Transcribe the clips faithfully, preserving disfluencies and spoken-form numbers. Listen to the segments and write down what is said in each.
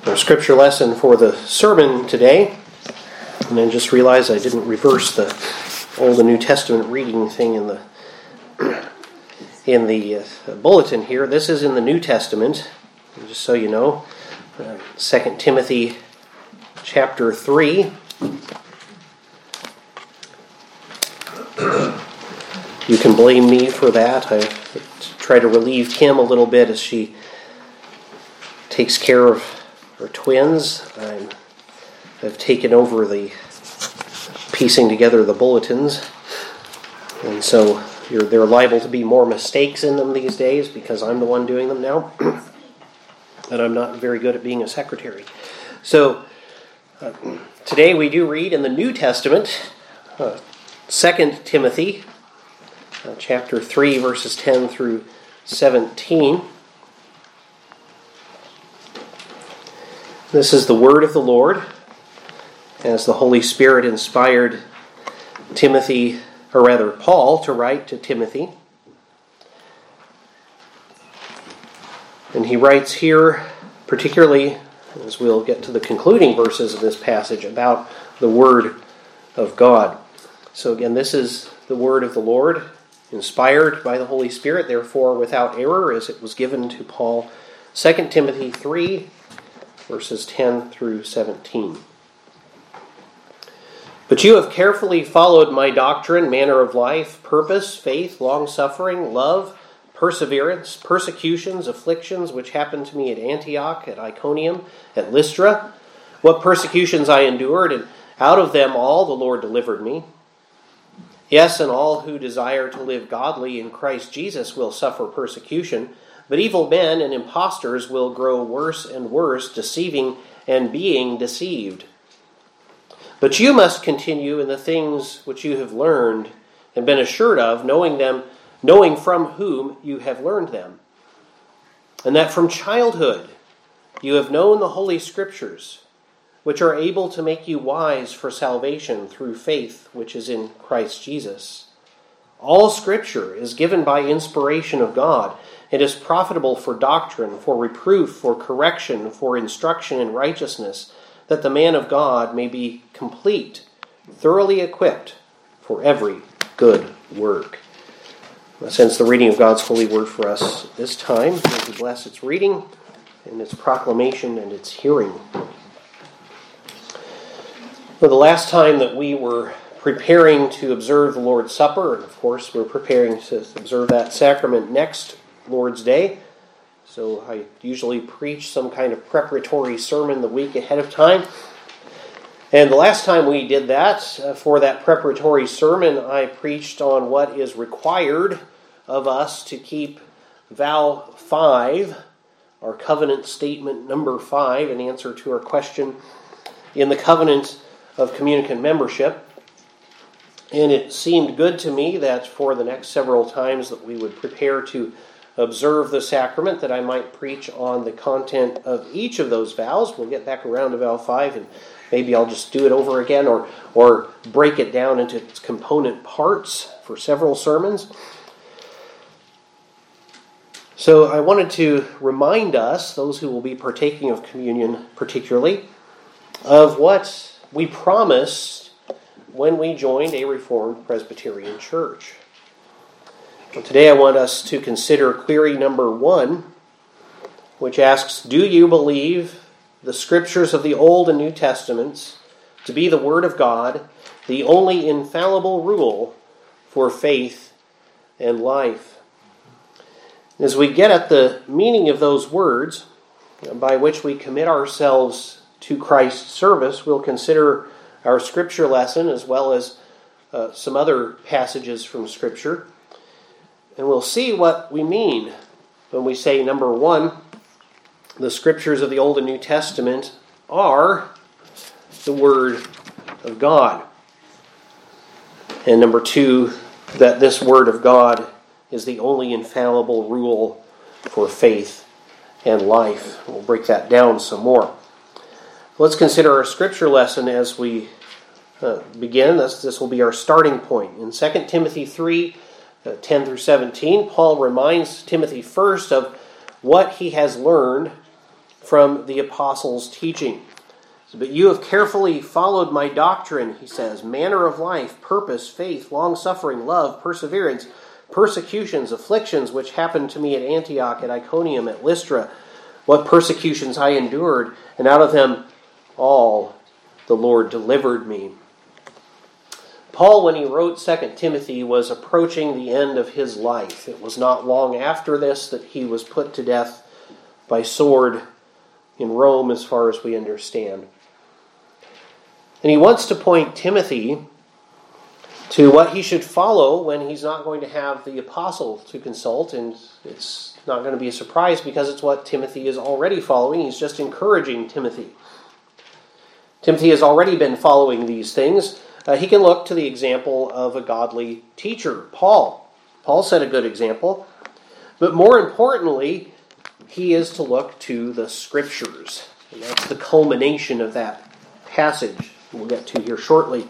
Our scripture lesson for the sermon today, and then just realized I didn't reverse the Old and New Testament reading thing in the in the uh, bulletin here. This is in the New Testament, and just so you know, uh, Second Timothy chapter three. You can blame me for that. I try to relieve Kim a little bit as she takes care of her twins. I'm, I've taken over the piecing together the bulletins, and so you're, there are liable to be more mistakes in them these days because I'm the one doing them now, and I'm not very good at being a secretary. So uh, today we do read in the New Testament, uh, Second Timothy, uh, chapter three, verses ten through seventeen. This is the word of the Lord, as the Holy Spirit inspired Timothy, or rather Paul, to write to Timothy. And he writes here, particularly, as we'll get to the concluding verses of this passage, about the word of God. So again, this is the word of the Lord, inspired by the Holy Spirit, therefore without error, as it was given to Paul. Second Timothy three, verses ten through seventeen. But you have carefully followed my doctrine, manner of life, purpose, faith, long-suffering, love, perseverance, persecutions, afflictions, which happened to me at Antioch, at Iconium, at Lystra. What persecutions I endured, and out of them all the Lord delivered me. Yes, and all who desire to live godly in Christ Jesus will suffer persecution, but evil men and impostors will grow worse and worse, deceiving and being deceived. But you must continue in the things which you have learned and been assured of, knowing them, knowing from whom you have learned them, and that from childhood you have known the Holy Scriptures, which are able to make you wise for salvation through faith which is in Christ Jesus. All Scripture is given by inspiration of God. It is profitable for doctrine, for reproof, for correction, for instruction in righteousness, that the man of God may be complete, thoroughly equipped for every good work. Since the reading of God's holy word for us this time, may He bless its reading and its proclamation and its hearing. Well, the last time that we were preparing to observe the Lord's Supper, and of course we're preparing to observe that sacrament next Lord's Day. So I usually preach some kind of preparatory sermon the week ahead of time. And the last time we did that, uh, for that preparatory sermon, I preached on what is required of us to keep vow five, our covenant statement number five, in answer to our question in the covenant of communicant membership. And it seemed good to me that for the next several times that we would prepare to observe the sacrament, that I might preach on the content of each of those vows. We'll get back around to vow five, and maybe I'll just do it over again, or, or break it down into its component parts for several sermons. So I wanted to remind us, those who will be partaking of communion particularly, of what we promised when we joined a Reformed Presbyterian church. Well, today I want us to consider query number one, which asks, do you believe the Scriptures of the Old and New Testaments to be the Word of God, the only infallible rule for faith and life? As we get at the meaning of those words, by which we commit ourselves to Christ's service, we'll consider our Scripture lesson as well as uh, some other passages from Scripture. And we'll see what we mean when we say, number one, the Scriptures of the Old and New Testament are the Word of God. And number two, that this Word of God is the only infallible rule for faith and life. We'll break that down some more. Let's consider our Scripture lesson as we uh, begin. This, this will be our starting point. In Second Timothy three, Uh, ten through seventeen, Paul reminds Timothy first of what he has learned from the apostles' teaching. But you have carefully followed my doctrine, he says, manner of life, purpose, faith, long-suffering, love, perseverance, persecutions, afflictions, which happened to me at Antioch, at Iconium, at Lystra, what persecutions I endured, and out of them all the Lord delivered me. Paul, when he wrote Second Timothy, was approaching the end of his life. It was not long after this that he was put to death by sword in Rome, as far as we understand. And he wants to point Timothy to what he should follow when he's not going to have the apostle to consult. And it's not going to be a surprise because it's what Timothy is already following. He's just encouraging Timothy. Timothy has already been following these things. Uh, he can look to the example of a godly teacher, Paul. Paul set a good example. But more importantly, he is to look to the Scriptures. And that's the culmination of that passage we'll get to here shortly.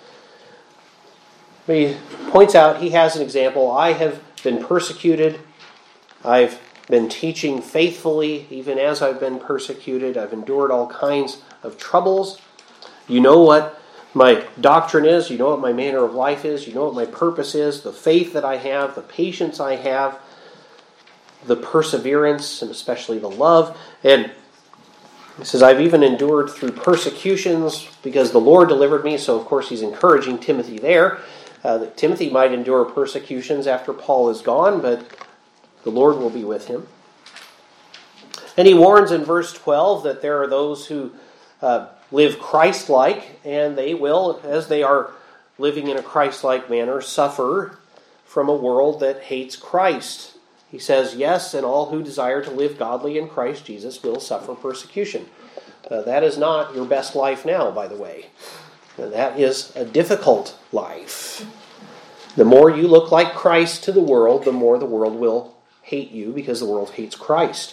He points out he has an example. I have been persecuted. I've been teaching faithfully, even as I've been persecuted. I've endured all kinds of troubles. You know what my doctrine is. You know what my manner of life is. You know what my purpose is. The faith that I have, the patience I have, the perseverance, and especially the love. And he says, I've even endured through persecutions because the Lord delivered me. So, of course, he's encouraging Timothy there. Uh, that Timothy might endure persecutions after Paul is gone, but the Lord will be with him. And he warns in verse twelve that there are those who uh, live Christ-like, and they will, as they are living in a Christ-like manner, suffer from a world that hates Christ. He says, yes, and all who desire to live godly in Christ Jesus will suffer persecution. Uh, that is not your best life now, by the way. And that is a difficult life. The more you look like Christ to the world, the more the world will hate you because the world hates Christ.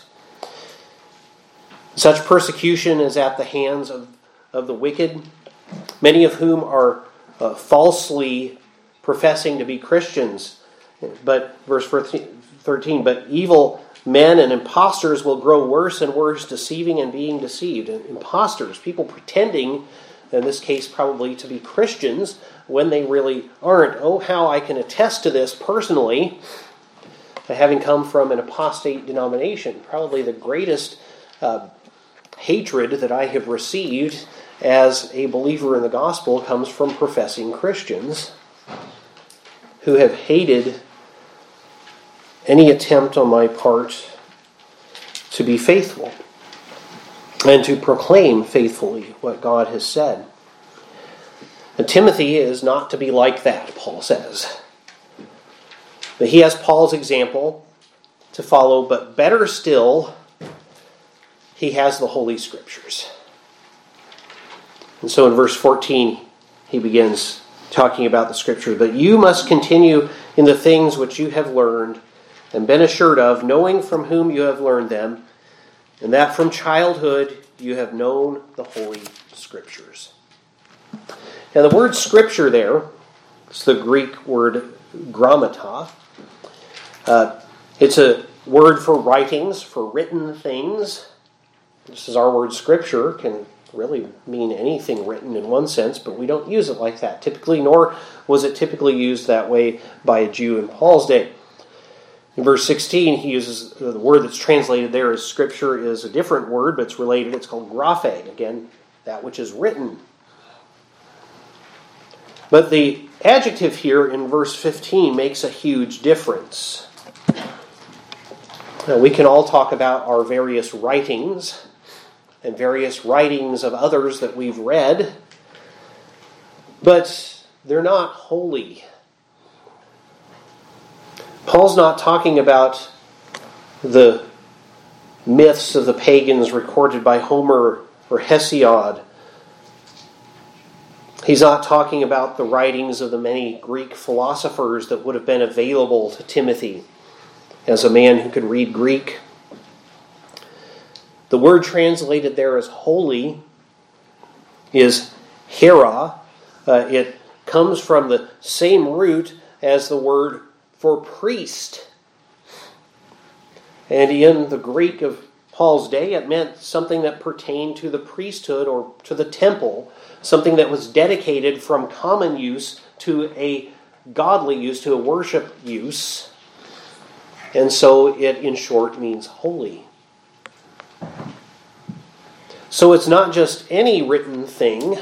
Such persecution is at the hands of, of the wicked, many of whom are uh, falsely professing to be Christians. But verse thirteen, but evil men and impostors will grow worse and worse, deceiving and being deceived. And impostors, people pretending, in this case probably to be Christians, when they really aren't. Oh, how I can attest to this personally, having come from an apostate denomination. Probably the greatest uh, hatred that I have received as a believer in the gospel comes from professing Christians who have hated any attempt on my part to be faithful and to proclaim faithfully what God has said. And Timothy is not to be like that, Paul says. But he has Paul's example to follow, but better still, he has the Holy Scriptures. And so in verse fourteen, he begins talking about the Scriptures. But you must continue in the things which you have learned and been assured of, knowing from whom you have learned them, and that from childhood you have known the Holy Scriptures. Now the word Scripture there, it's the Greek word grammata. Uh, it's a word for writings, for written things. This is our word Scripture, can really mean anything written in one sense, but we don't use it like that typically, nor was it typically used that way by a Jew in Paul's day. In verse sixteen, he uses the word that's translated there as Scripture is a different word, but it's related. It's called graphe. Again, that which is written. But the adjective here in verse fifteen makes a huge difference. Now, we can all talk about our various writings and various writings of others that we've read, but they're not holy. Paul's not talking about the myths of the pagans recorded by Homer or Hesiod. He's not talking about the writings of the many Greek philosophers that would have been available to Timothy as a man who could read Greek. The word translated there as holy is hera. Uh, it comes from the same root as the word for priest. And in the Greek of Paul's day, it meant something that pertained to the priesthood or to the temple, something that was dedicated from common use to a godly use, to a worship use. And so it, in short, means holy. So it's not just any written thing.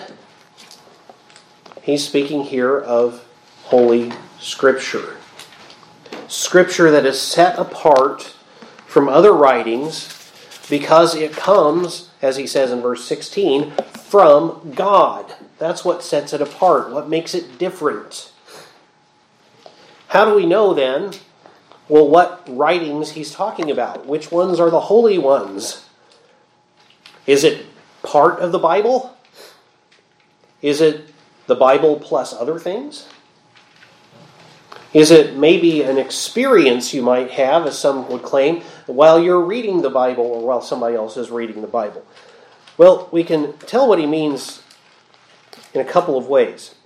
He's speaking here of Holy Scripture. Scripture that is set apart from other writings because it comes, as he says in verse sixteen, from God. That's what sets it apart, what makes it different. How do we know then, well, what writings he's talking about? Which ones are the holy ones? Is it part of the Bible? Is it the Bible plus other things? Is it maybe an experience you might have, as some would claim, while you're reading the Bible or while somebody else is reading the Bible? Well, we can tell what he means in a couple of ways.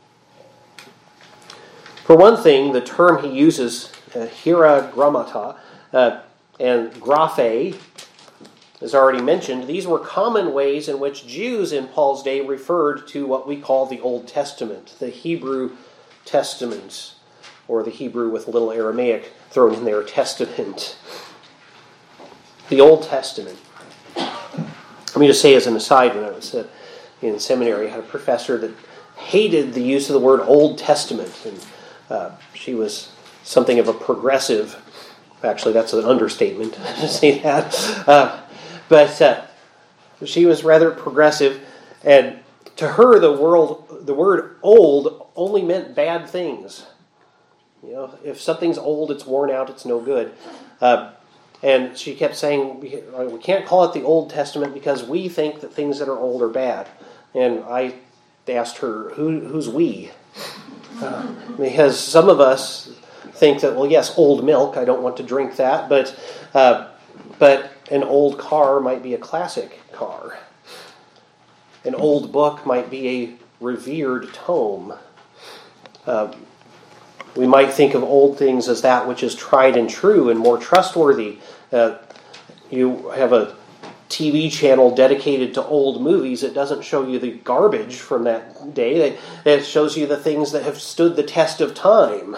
For one thing, the term he uses, uh, hira grammata, uh, and graphe, as already mentioned, these were common ways in which Jews in Paul's day referred to what we call the Old Testament, the Hebrew Testament, or the Hebrew with a little Aramaic thrown in there, Testament. The Old Testament. Let me just say as an aside, when I was uh, in seminary, I had a professor that hated the use of the word Old Testament, and uh, she was something of a progressive. Actually, that's an understatement to say that. Uh, but uh, she was rather progressive, and to her, the world, the word "old" only meant bad things. You know, if something's old, it's worn out, it's no good. Uh, and she kept saying, we can't call it the Old Testament because we think that things that are old are bad. And I asked her, Who, who's we? Uh, because some of us think that, well, yes, old milk, I don't want to drink that, but uh, but an old car might be a classic car. An old book might be a revered tome. Uh, We might think of old things as that which is tried and true and more trustworthy. Uh, you have a T V channel dedicated to old movies. It doesn't show you the garbage from that day. It shows you the things that have stood the test of time.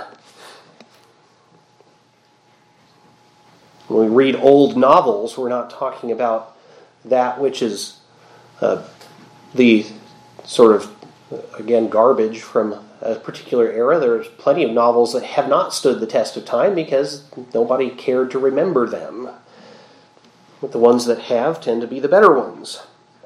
When we read old novels, we're not talking about that which is uh, the sort of, again, garbage from a particular era. There's plenty of novels that have not stood the test of time because nobody cared to remember them. But the ones that have tend to be the better ones.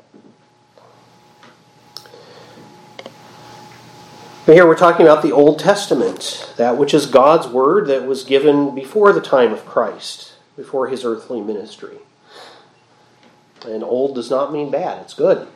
But here we're talking about the Old Testament, that which is God's Word that was given before the time of Christ, before his earthly ministry. And old does not mean bad, it's good.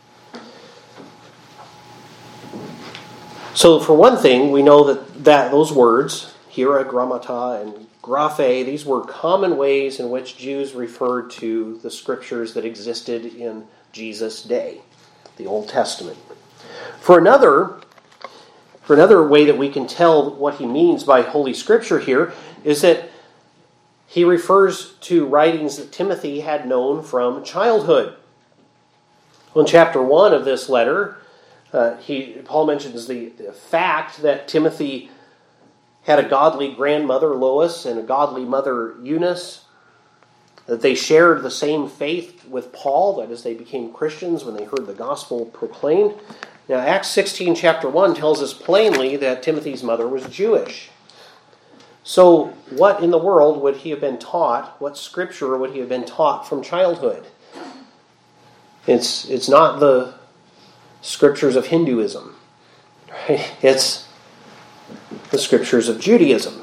So for one thing, we know that, that those words, hira, grammata, and graphe, these were common ways in which Jews referred to the scriptures that existed in Jesus' day, the Old Testament. For another, for another way that we can tell what he means by Holy Scripture here is that he refers to writings that Timothy had known from childhood. Well, in chapter one of this letter, Uh, he Paul mentions the, the fact that Timothy had a godly grandmother, Lois, and a godly mother, Eunice, that they shared the same faith with Paul, that is, they became Christians when they heard the gospel proclaimed. Now, Acts sixteen, chapter one, tells us plainly that Timothy's mother was Jewish. So, what in the world would he have been taught? What scripture would he have been taught from childhood? It's, it's not the scriptures of Hinduism. Right? It's the scriptures of Judaism.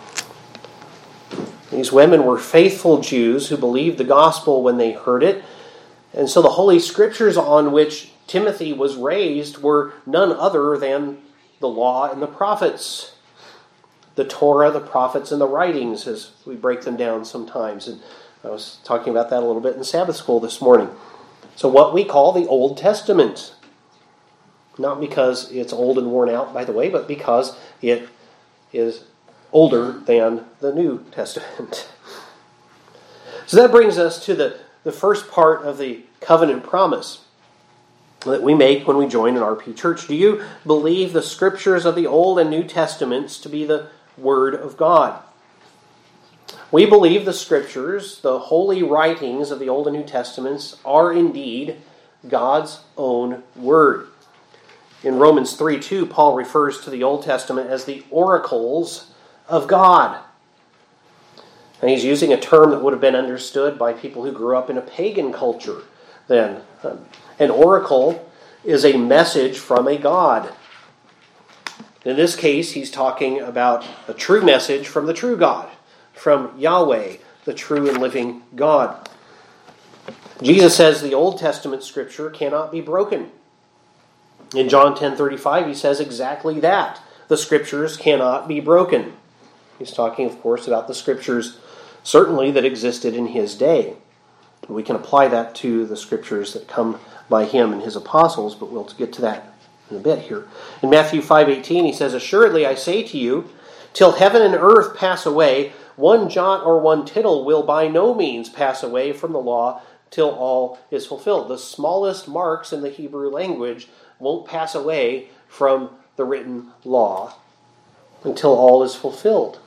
These women were faithful Jews who believed the gospel when they heard it. And so the Holy Scriptures on which Timothy was raised were none other than the law and the prophets. The Torah, the prophets, and the writings, as we break them down sometimes. And I was talking about that a little bit in Sabbath school this morning. So what we call the Old Testament. Not because it's old and worn out, by the way, but because it is older than the New Testament. So that brings us to the, the first part of the covenant promise that we make when we join an R P church. Do you believe the scriptures of the Old and New Testaments to be the Word of God? We believe the scriptures, the holy writings of the Old and New Testaments, are indeed God's own Word. In Romans three two, Paul refers to the Old Testament as the oracles of God. And he's using a term that would have been understood by people who grew up in a pagan culture then. An oracle is a message from a god. In this case, he's talking about a true message from the true God, from Yahweh, the true and living God. Jesus says the Old Testament scripture cannot be broken. In John ten thirty-five, he says exactly that. The scriptures cannot be broken. He's talking, of course, about the scriptures certainly that existed in his day. We can apply that to the scriptures that come by him and his apostles, but we'll get to that in a bit here. In Matthew five eighteen, he says, "Assuredly I say to you, till heaven and earth pass away, one jot or one tittle will by no means pass away from the law till all is fulfilled." The smallest marks in the Hebrew language won't pass away from the written law until all is fulfilled.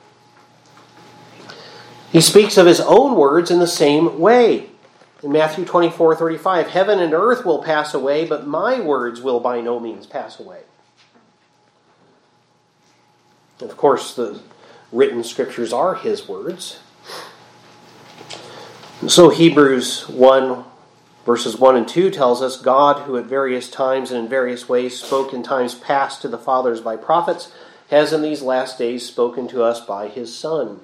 He speaks of his own words in the same way. In Matthew twenty-four thirty-five, "Heaven and earth will pass away, but my words will by no means pass away." And of course, the written scriptures are his words. So Hebrews one, verses one and two tells us, "God, who at various times and in various ways spoke in times past to the fathers by prophets, has in these last days spoken to us by his Son."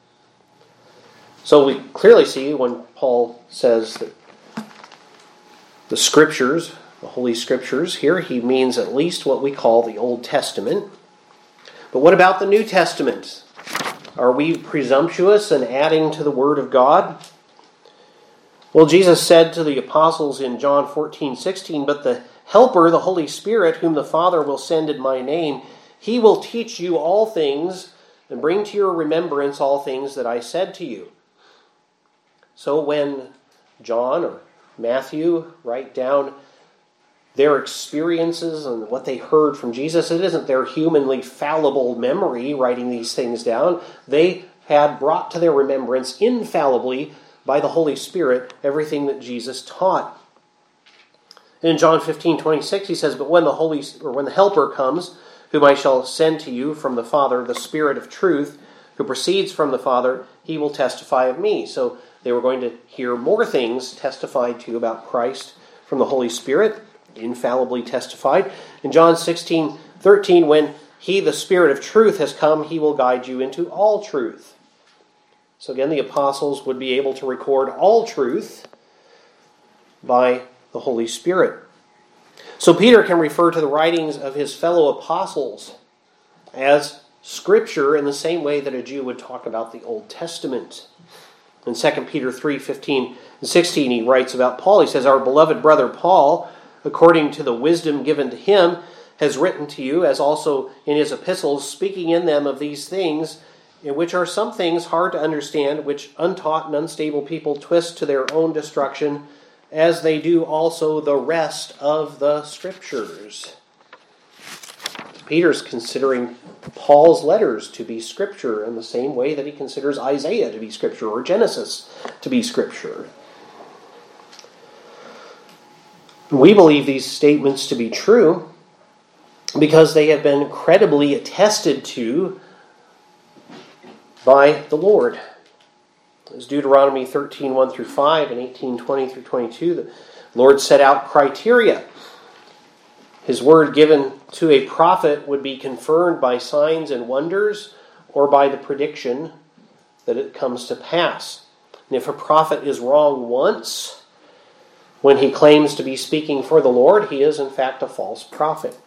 So we clearly see when Paul says that the scriptures, the Holy Scriptures, here he means at least what we call the Old Testament. But what about the New Testament? Are we presumptuous in adding to the Word of God? Well, Jesus said to the apostles in John fourteen sixteen, "But the Helper, the Holy Spirit, whom the Father will send in my name, he will teach you all things and bring to your remembrance all things that I said to you." So when John or Matthew write down their experiences and what they heard from Jesus, it isn't their humanly fallible memory writing these things down. They had brought to their remembrance infallibly by the Holy Spirit everything that Jesus taught. In John fifteen twenty-six, he says, "But when the Holy or when the Helper comes, whom I shall send to you from the Father, the Spirit of truth, who proceeds from the Father, he will testify of me." So they were going to hear more things testified to about Christ from the Holy Spirit, infallibly testified. In John sixteen thirteen, "When he, the Spirit of truth, has come, he will guide you into all truth." So again, the apostles would be able to record all truth by the Holy Spirit. So Peter can refer to the writings of his fellow apostles as Scripture in the same way that a Jew would talk about the Old Testament. In Second Peter three fifteen and sixteen, he writes about Paul. He says, "Our beloved brother Paul, according to the wisdom given to him, has written to you, as also in his epistles, speaking in them of these things, in which are some things hard to understand, which untaught and unstable people twist to their own destruction, as they do also the rest of the Scriptures." Peter's considering Paul's letters to be Scripture in the same way that he considers Isaiah to be Scripture or Genesis to be Scripture. We believe these statements to be true because they have been credibly attested to by the Lord. As Deuteronomy thirteen one through five and eighteen twenty through twenty-two, the Lord set out criteria. His word given to a prophet would be confirmed by signs and wonders or by the prediction that it comes to pass. And if a prophet is wrong once, when he claims to be speaking for the Lord, he is in fact a false prophet.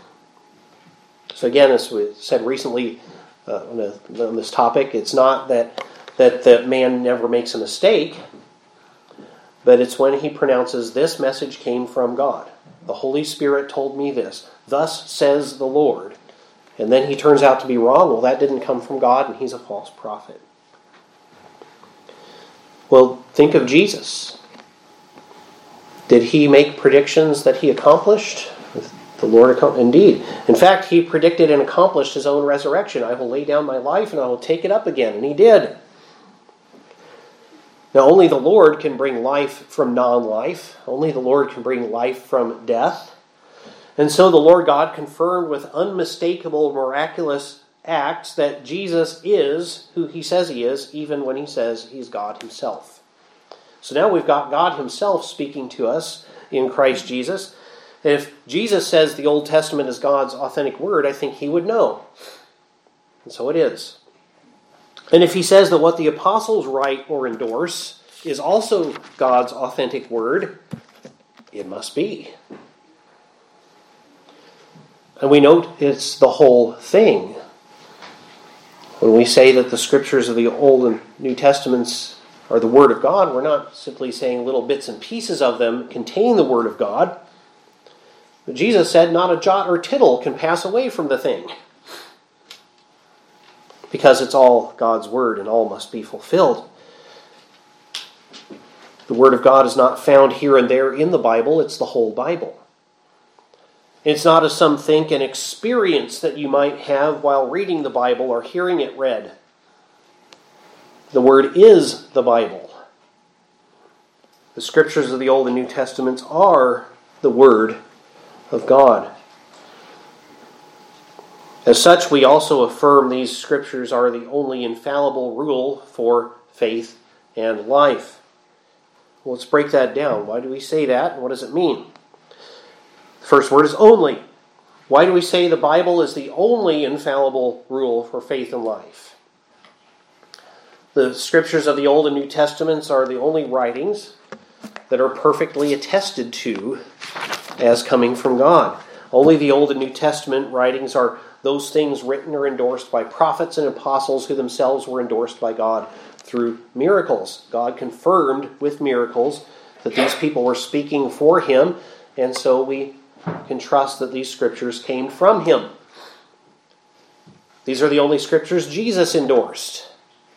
So again, as we said recently uh, on, a, on this topic, it's not that, that the man never makes a mistake, but it's when he pronounces, "This message came from God. The Holy Spirit told me this. Thus says the Lord." And then he turns out to be wrong. Well, that didn't come from God, and he's a false prophet. Well, think of Jesus. Did he make predictions that he accomplished? The Lord accomplished. Indeed. In fact, he predicted and accomplished his own resurrection. I will lay down my life and I will take it up again. And he did. Now, only the Lord can bring life from non-life. Only the Lord can bring life from death. And so the Lord God confirmed with unmistakable, miraculous acts that Jesus is who he says he is, even when he says he's God himself. So now we've got God himself speaking to us in Christ Jesus. If Jesus says the Old Testament is God's authentic word, I think he would know. And so it is. And if he says that what the apostles write or endorse is also God's authentic word, it must be. And we note it's the whole thing. When we say that the scriptures of the Old and New Testaments are the Word of God, we're not simply saying little bits and pieces of them contain the Word of God. But Jesus said not a jot or tittle can pass away from the thing, because it's all God's Word and all must be fulfilled. The Word of God is not found here and there in the Bible, it's the whole Bible. It's not, as some think, an experience that you might have while reading the Bible or hearing it read. The Word is the Bible. The scriptures of the Old and New Testaments are the Word of God. As such, we also affirm these scriptures are the only infallible rule for faith and life. Well, let's break that down. Why do we say that, and what does it mean? The first word is only. Why do we say the Bible is the only infallible rule for faith and life? The scriptures of the Old and New Testaments are the only writings that are perfectly attested to as coming from God. Only the Old and New Testament writings are those things written or endorsed by prophets and apostles who themselves were endorsed by God through miracles. God confirmed with miracles that these people were speaking for him, and so we can trust that these scriptures came from him. These are the only scriptures Jesus endorsed.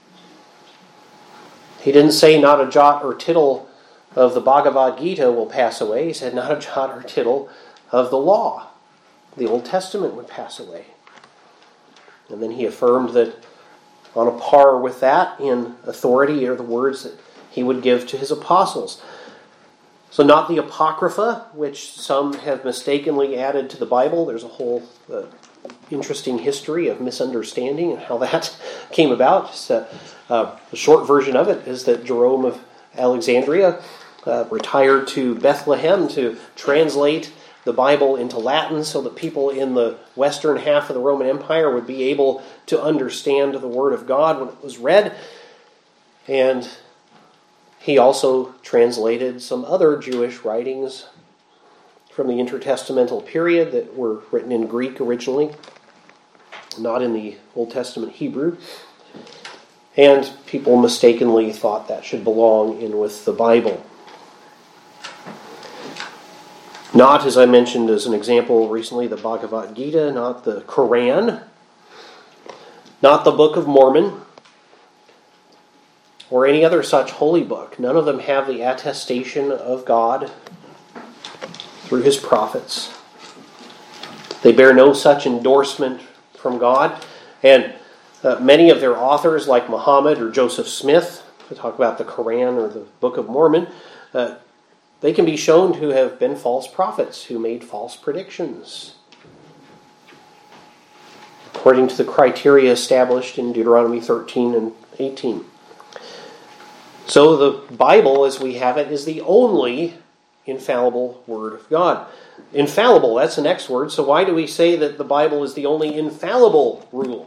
He didn't say not a jot or tittle of the Bhagavad Gita will pass away. He said not a jot or tittle of the law. The Old Testament would pass away. And then he affirmed that on a par with that in authority are the words that he would give to his apostles. So not the Apocrypha, which some have mistakenly added to the Bible. There's a whole uh, interesting history of misunderstanding and how that came about. Just, uh, uh, the short version of it is that Jerome of Alexandria uh, retired to Bethlehem to translate the Bible into Latin so that people in the western half of the Roman Empire would be able to understand the Word of God when it was read. And he also translated some other Jewish writings from the intertestamental period that were written in Greek originally, not in the Old Testament Hebrew. And people mistakenly thought that should belong in with the Bible. Not, as I mentioned as an example recently, the Bhagavad Gita, not the Quran, not the Book of Mormon, or any other such holy book. None of them have the attestation of God through his prophets. They bear no such endorsement from God. And uh, many of their authors, like Muhammad or Joseph Smith, to talk about the Quran or the Book of Mormon, uh, they can be shown to have been false prophets who made false predictions, according to the criteria established in Deuteronomy thirteen and eighteen. So the Bible, as we have it, is the only infallible Word of God. Infallible, that's the next word. So why do we say that the Bible is the only infallible rule?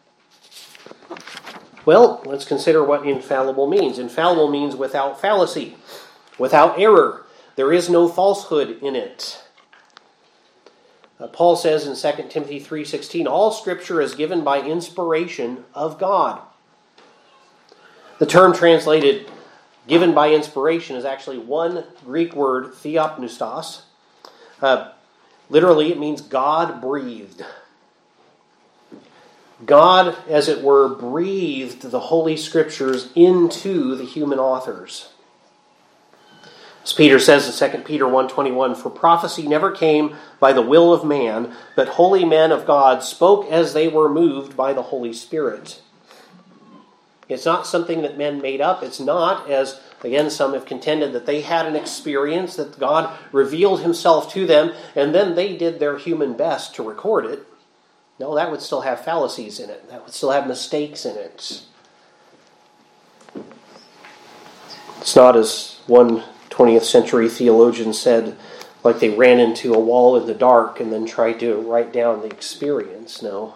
Well, let's consider what infallible means. Infallible means without fallacy, without error. There is no falsehood in it. Uh, Paul says in Second Timothy three sixteen, all Scripture is given by inspiration of God. The term translated given by inspiration is actually one Greek word, theopneustos. Uh, literally, it means God breathed. God, as it were, breathed the Holy Scriptures into the human authors. As Peter says in Second Peter one twenty-one, "For prophecy never came by the will of man, but holy men of God spoke as they were moved by the Holy Spirit." It's not something that men made up. It's not, as again some have contended, that they had an experience, that God revealed himself to them, and then they did their human best to record it. No, that would still have fallacies in it. That would still have mistakes in it. It's not, as one twentieth century theologian said, like they ran into a wall in the dark and then tried to write down the experience. No.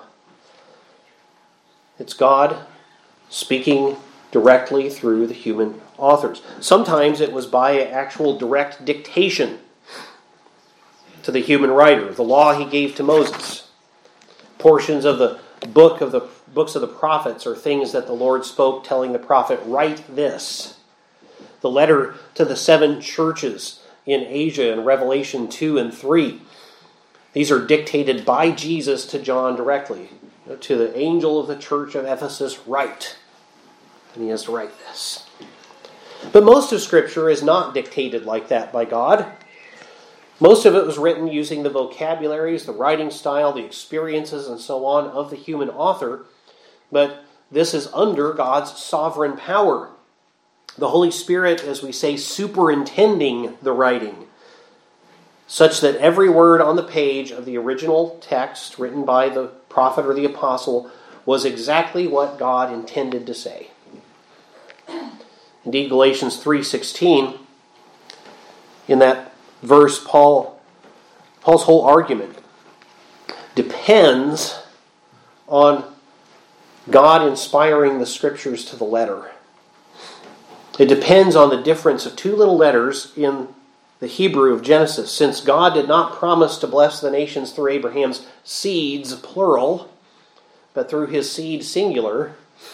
It's God speaking directly through the human authors. Sometimes it was by actual direct dictation to the human writer, the law he gave to Moses. Portions of the book of the books of the prophets are things that the Lord spoke, telling the prophet, "Write this." The letter to the seven churches in Asia in Revelation two and three. These are dictated by Jesus to John directly. To the angel of the church of Ephesus, write. And he has to write this. But most of Scripture is not dictated like that by God. Most of it was written using the vocabularies, the writing style, the experiences, and so on of the human author. But this is under God's sovereign power. The Holy Spirit, as we say, superintending the writing, such that every word on the page of the original text written by the prophet or the apostle was exactly what God intended to say. Indeed, Galatians three sixteen, in that verse, Paul, Paul's whole argument depends on God inspiring the Scriptures to the letter. It depends on the difference of two little letters in the Hebrew of Genesis. Since God did not promise to bless the nations through Abraham's seeds, plural, but through his seed, singular.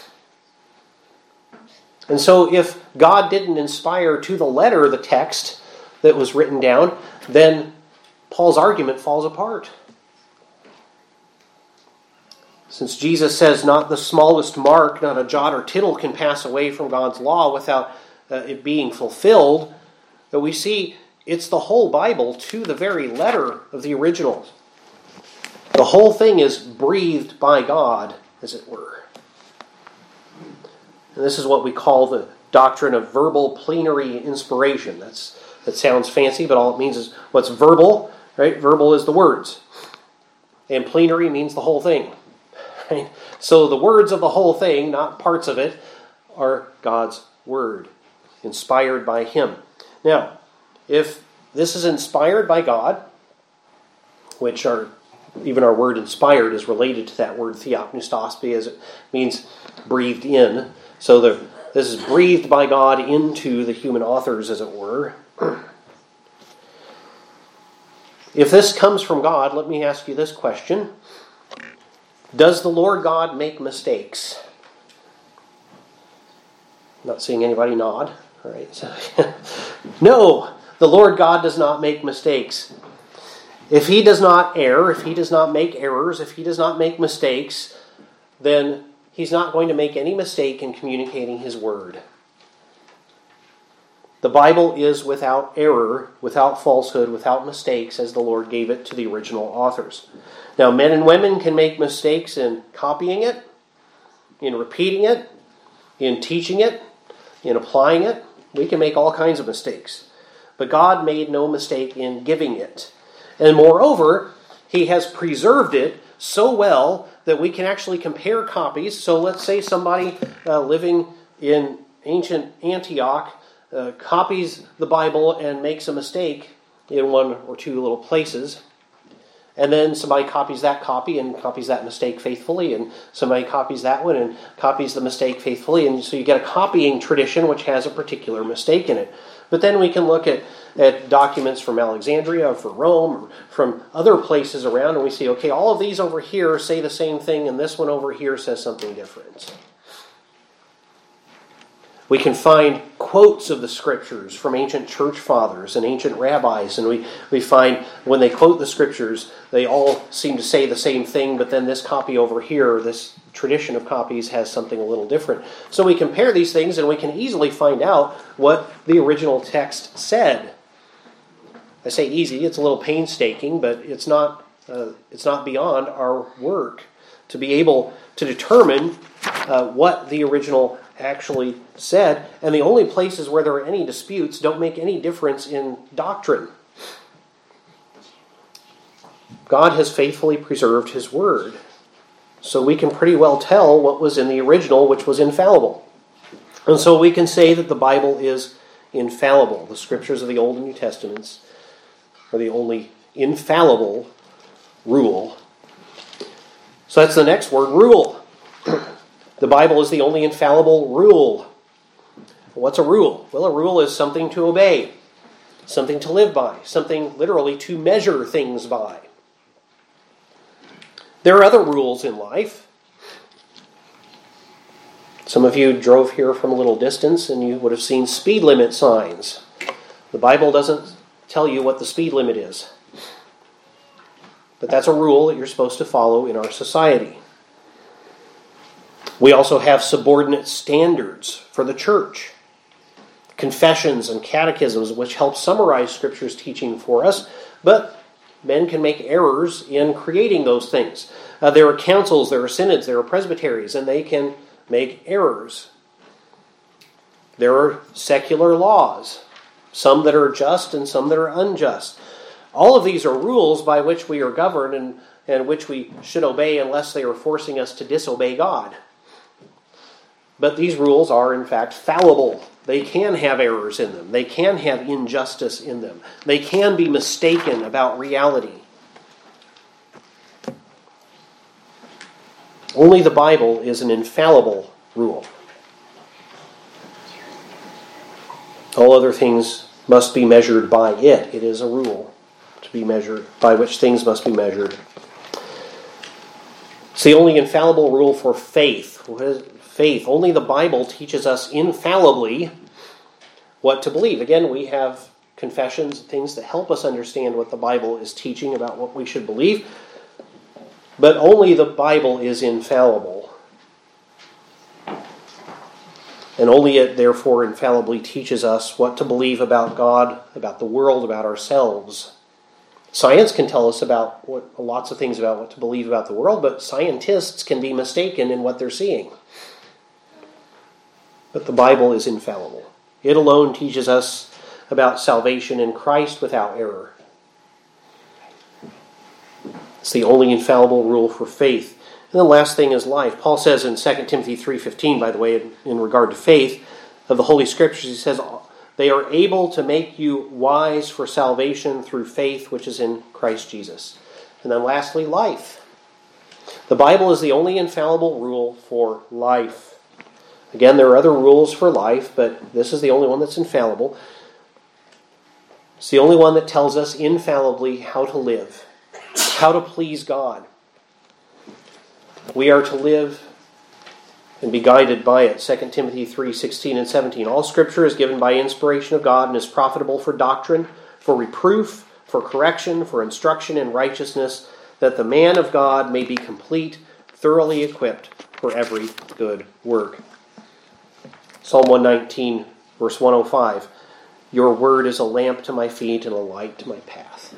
And so if God didn't inspire to the letter the text that was written down, then Paul's argument falls apart. Since Jesus says not the smallest mark, not a jot or tittle can pass away from God's law without uh, it being fulfilled, that we see it's the whole Bible to the very letter of the original. The whole thing is breathed by God, as it were. And this is what we call the doctrine of verbal plenary inspiration. That's that sounds fancy, but all it means is what's verbal, right? Verbal is the words. And plenary means the whole thing. Right? So the words of the whole thing, not parts of it, are God's word, inspired by him. Now, if this is inspired by God, which are even our word inspired is related to that word theopneustos, as it means breathed in. So the, this is breathed by God into the human authors, as it were. If this comes from God, let me ask you this question. Does the Lord God make mistakes? I'm not seeing anybody nod. All right. So, no, the Lord God does not make mistakes. If he does not err, if he does not make errors, if he does not make mistakes, then he's not going to make any mistake in communicating his word. The Bible is without error, without falsehood, without mistakes, as the Lord gave it to the original authors. Now, men and women can make mistakes in copying it, in repeating it, in teaching it, in applying it. We can make all kinds of mistakes. But God made no mistake in giving it. And moreover, he has preserved it so well that we can actually compare copies. So let's say somebody uh, living in ancient Antioch uh, copies the Bible and makes a mistake in one or two little places. And then somebody copies that copy and copies that mistake faithfully, and somebody copies that one and copies the mistake faithfully. And so you get a copying tradition which has a particular mistake in it. But then we can look at, at documents from Alexandria or from Rome or from other places around, and we see, okay, all of these over here say the same thing, and this one over here says something different. We can find quotes of the Scriptures from ancient church fathers and ancient rabbis, and we, we find when they quote the Scriptures, they all seem to say the same thing, but then this copy over here, this tradition of copies, has something a little different. So we compare these things, and we can easily find out what the original text said. I say easy, it's a little painstaking, but it's not, uh, it's not beyond our work to be able to determine uh, what the original actually said, and the only places where there are any disputes don't make any difference in doctrine. God has faithfully preserved His Word, so we can pretty well tell what was in the original, which was infallible. And so we can say that the Bible is infallible. The Scriptures of the Old and New Testaments are the only infallible rule. So that's the next word, rule. The Bible is the only infallible rule. What's a rule? Well, a rule is something to obey, something to live by, something literally to measure things by. There are other rules in life. Some of you drove here from a little distance and you would have seen speed limit signs. The Bible doesn't tell you what the speed limit is. But that's a rule that you're supposed to follow in our society. We also have subordinate standards for the church. Confessions and catechisms which help summarize Scripture's teaching for us, but men can make errors in creating those things. Uh, there are councils, there are synods, there are presbyteries, and they can make errors. There are secular laws, some that are just and some that are unjust. All of these are rules by which we are governed and, and which we should obey unless they are forcing us to disobey God. But these rules are, in fact, fallible. They can have errors in them. They can have injustice in them. They can be mistaken about reality. Only the Bible is an infallible rule. All other things must be measured by it. It is a rule to be measured, by which things must be measured. It's the only infallible rule for faith. What is faith? Only the Bible teaches us infallibly what to believe. Again, we have confessions, things that help us understand what the Bible is teaching about what we should believe. But only the Bible is infallible. And only it, therefore, infallibly teaches us what to believe about God, about the world, about ourselves. Science can tell us about what, lots of things about what to believe about the world, but scientists can be mistaken in what they're seeing. But the Bible is infallible. It alone teaches us about salvation in Christ without error. It's the only infallible rule for faith. And the last thing is life. Paul says in Second Timothy three fifteen, by the way, in, in regard to faith, of the Holy Scriptures, he says, they are able to make you wise for salvation through faith which is in Christ Jesus. And then lastly, life. The Bible is the only infallible rule for life. Again, there are other rules for life, but this is the only one that's infallible. It's the only one that tells us infallibly how to live, how to please God. We are to live and be guided by it. Second Timothy three sixteen and seventeen. All Scripture is given by inspiration of God and is profitable for doctrine, for reproof, for correction, for instruction in righteousness, that the man of God may be complete, thoroughly equipped for every good work. Psalm one nineteen, verse one oh five. Your word is a lamp to my feet and a light to my path.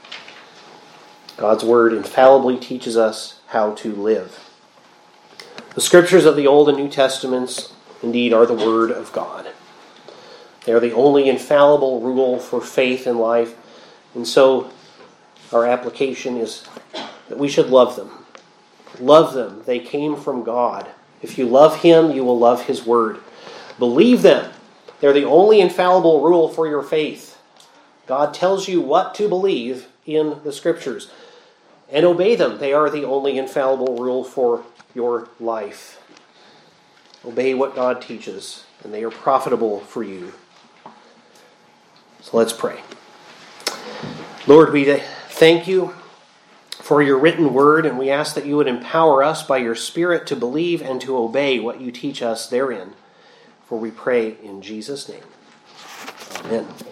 God's word infallibly teaches us how to live. The Scriptures of the Old and New Testaments, indeed, are the Word of God. They are the only infallible rule for faith and life, and so our application is that we should love them. Love them. They came from God. If you love Him, you will love His Word. Believe them. They're the only infallible rule for your faith. God tells you what to believe in the Scriptures. And obey them. They are the only infallible rule for your life. Obey what God teaches, and they are profitable for you. So let's pray. Lord, we thank you for your written word, and we ask that you would empower us by your Spirit to believe and to obey what you teach us therein. For we pray in Jesus' name. Amen.